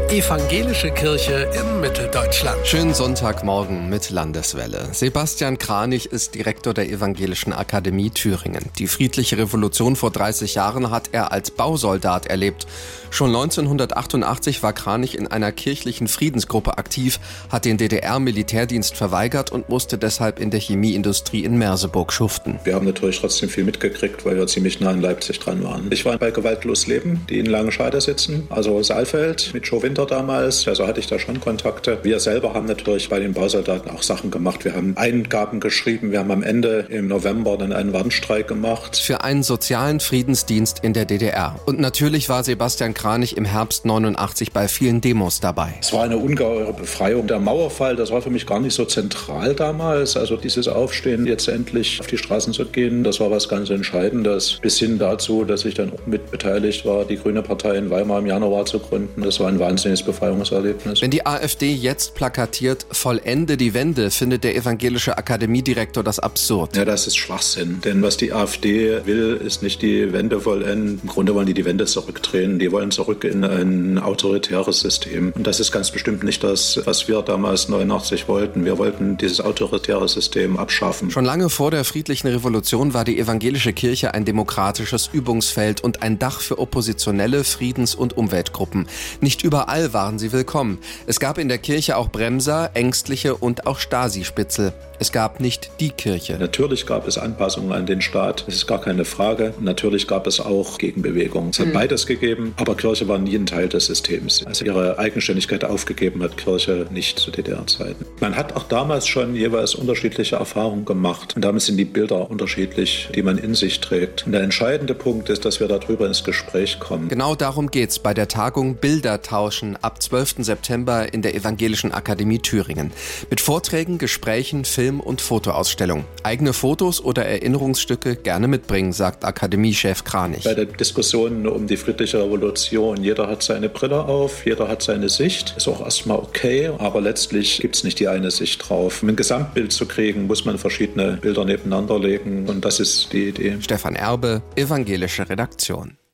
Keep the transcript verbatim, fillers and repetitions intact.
Evangelische Kirche in Mitteldeutschland. Schönen Sonntagmorgen mit Landeswelle. Sebastian Kranich ist Direktor der Evangelischen Akademie Thüringen. Die friedliche Revolution vor dreißig Jahren hat er als Bausoldat erlebt. Schon neunzehnhundertachtundachtzig war Kranich in einer kirchlichen Friedensgruppe aktiv, hat den D D R-Militärdienst verweigert und musste deshalb in der Chemieindustrie in Merseburg schuften. Wir haben natürlich trotzdem viel mitgekriegt, weil wir ziemlich nah in Leipzig dran waren. Ich war bei Gewaltlos Leben, die in Langenscheide sitzen, also Saalfeld mit Joe Winter damals, also hatte ich da schon Kontakte. Wir selber haben natürlich bei den Bausoldaten auch Sachen gemacht. Wir haben Eingaben geschrieben, wir haben am Ende im November dann einen Warnstreik gemacht. Für einen sozialen Friedensdienst in der D D R. Und natürlich war Sebastian Kranich im Herbst neunundachtzig bei vielen Demos dabei. Es war eine ungeheure Befreiung. Der Mauerfall, das war für mich gar nicht so zentral damals. Also dieses Aufstehen, jetzt endlich auf die Straßen zu gehen, das war was ganz Entscheidendes. Bis hin dazu, dass ich dann auch mit beteiligt war, die Grüne Partei in Weimar im Januar zu gründen. Das war ein wahnsinniges Befreiungserlebnis. Wenn die AfD jetzt plakatiert, vollende die Wende, findet der evangelische Akademiedirektor das absurd. Ja, das ist Schwachsinn. Denn was die AfD will, ist nicht die Wende vollenden. Im Grunde wollen die die Wende zurückdrehen. Die wollen zurück in ein autoritäres System. Und das ist ganz bestimmt nicht das, was wir damals neunundachtzig wollten. Wir wollten dieses autoritäre System abschaffen. Schon lange vor der friedlichen Revolution war die evangelische Kirche ein demokratisches Übungsfeld und ein Dach für oppositionelle Friedens- und Umweltgruppen. Nicht überall waren sie willkommen. Es gab in der Kirche auch Bremser, Ängstliche und auch Stasi-Spitzel. Es gab nicht die Kirche. Natürlich gab es Anpassungen an den Staat, das ist gar keine Frage. Natürlich gab es auch Gegenbewegungen. Es hat mhm. beides gegeben, aber Kirche war nie ein Teil des Systems. Also ihre Eigenständigkeit aufgegeben hat Kirche nicht zu D D R-Zeiten. Man hat auch damals schon jeweils unterschiedliche Erfahrungen gemacht. Und damit sind die Bilder unterschiedlich, die man in sich trägt. Und der entscheidende Punkt ist, dass wir darüber ins Gespräch kommen. Genau darum geht's bei der Tagung Bilder tauschen ab zwölften September in der Evangelischen Akademie Thüringen. Mit Vorträgen, Gesprächen, Filmen und Fotoausstellung. Eigene Fotos oder Erinnerungsstücke gerne mitbringen, sagt Akademiechef Kranich. Bei der Diskussion um die friedliche Revolution, jeder hat seine Brille auf, jeder hat seine Sicht. Ist auch erstmal okay, aber letztlich gibt es nicht die eine Sicht drauf. Um ein Gesamtbild zu kriegen, muss man verschiedene Bilder nebeneinander legen und das ist die Idee. Stefan Erbe, Evangelische Redaktion.